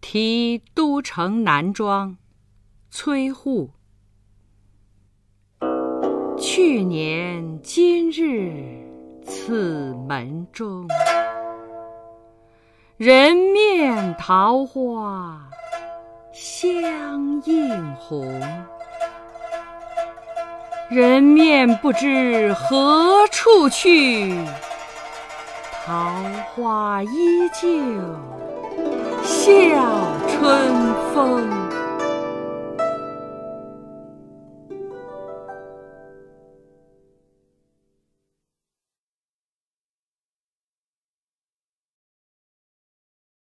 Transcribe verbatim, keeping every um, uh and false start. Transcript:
题都城南庄，崔护。去年今日此门中，人面桃花相映红。人面不知何处去，桃花依旧笑春风。